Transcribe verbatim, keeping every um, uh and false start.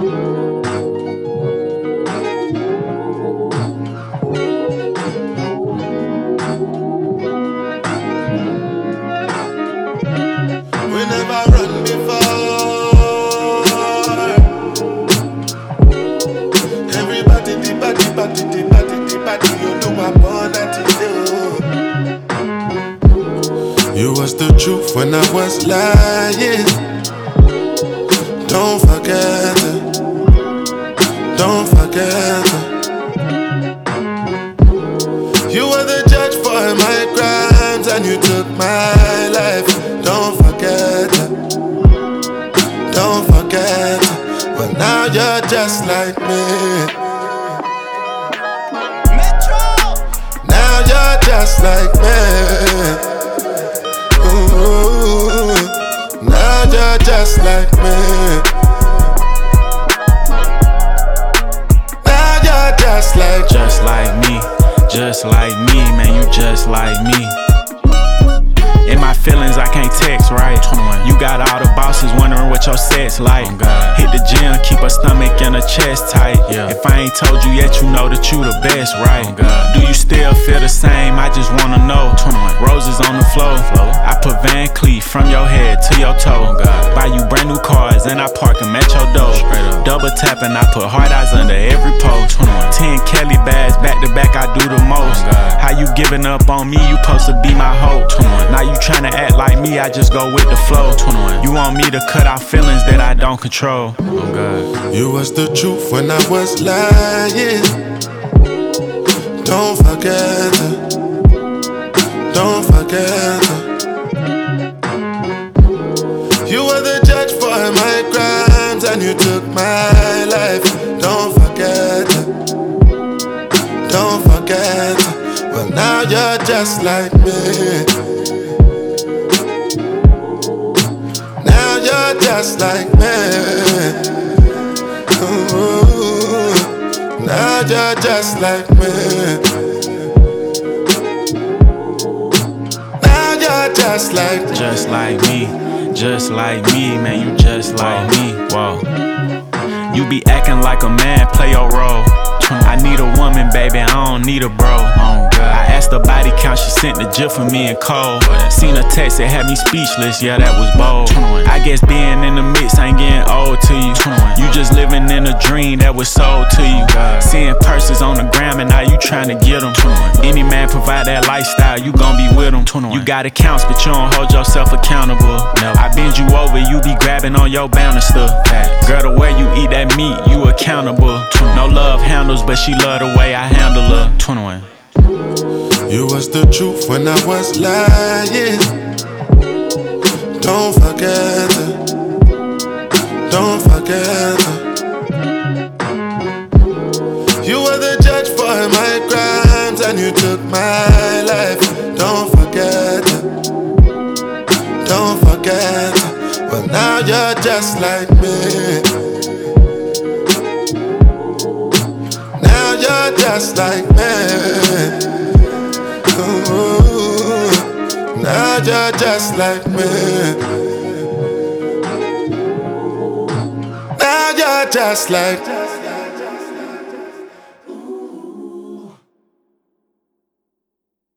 We never run before. Everybody, the body, body, the body, the body, you know I'm born at it. You was the truth when I was lying. Don't forget it. Don't forget it. You were the judge for my crimes and you took my life. Don't forget it. Don't forget it. But now you're just like me. Metro. Now you're just like me. Ooh. Now you're just like me. Now you're just like Just like me, just like me, man, you just like me. In my feelings, I can't text, right? You got all the bosses wondering what your set's like. Hit the gym, keep her stomach and her chest tight. If I ain't told you yet, you know that you the best, right? Do you still feel the same? I just wanna know. Roses on the floor. I put Van Cleef from your head to your toe. Buy you brand new cars and I park them at your door. Double tapping, I put hard eyes under every post. Ten Kelly bags, back to back, I do the most. How you giving up on me? You supposed to be my hope. Now you tryna act like me, I just go with the flow. You want me to cut out feelings that I don't control. Oh God. you was the truth when I was lying. Don't forget it. Don't forget it. You were the judge for my crimes and you took my life. Don't forget it. Don't forget it. But now you're just like me. Now you're just like me. Ooh. Now you're just like me. Now you're just like Just like me, just like me, man, you just like me. Whoa. You be acting like a man, play your role. I need a woman, baby, I don't need a bro. Oh God. I asked her body count, she sent the gif for me and Cole. Seen a text that had me speechless, yeah, that was bold. I guess being in the mix ain't getting old to you. You just living in a dream that was sold to you. Seeing purses on the gram and now you tryna get them. Any man provide that lifestyle, you gon' be with them. You got accounts, but you don't hold yourself accountable. I bend you over, you be grabbing on your banister. Girl, the way you eat that meat, you accountable. No love handles, but she love the way I handle her. twenty-one. you was the truth when I was lying. Don't forget it. Don't forget it. You were the judge for my crimes and you took my life. Don't forget it. Don't forget it. But now you're just like me. Now you're just like me. Ooh. Now you're just like me. Now you're just like